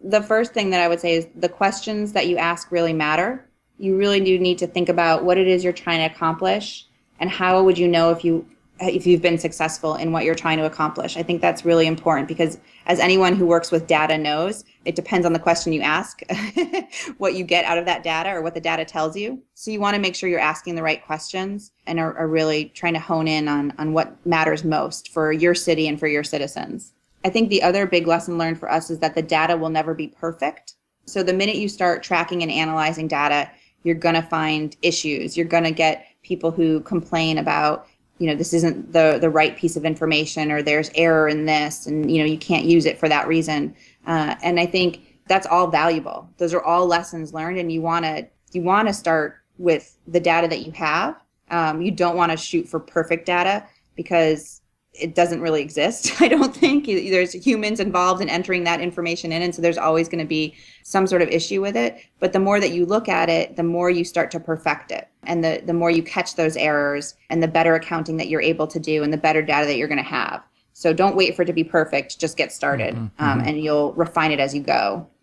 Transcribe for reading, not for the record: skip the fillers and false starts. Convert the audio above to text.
the first thing that I would say is the questions that you ask really matter. You really do need to think about what it is you're trying to accomplish and how would you know if you've been successful in what you're trying to accomplish. I think that's really important because as anyone who works with data knows, it depends on the question you ask, what you get out of that data or what the data tells you. So you want to make sure you're asking the right questions and are really trying to hone in on what matters most for your city and for your citizens. I think the other big lesson learned for us is that the data will never be perfect. So the minute you start tracking and analyzing data, you're going to find issues. You're going to get people who complain about, this isn't the right piece of information, or there's error in this, and, you can't use it for that reason. And I think that's all valuable. Those are all lessons learned, and you want to start with the data that you have. You don't want to shoot for perfect data because it doesn't really exist. I don't think there's humans involved in entering that information in. And so there's always going to be some sort of issue with it. But the more that you look at it, the more you start to perfect it. And the more you catch those errors and the better accounting that you're able to do and the better data that you're going to have. So don't wait for it to be perfect. Just get started and you'll refine it as you go.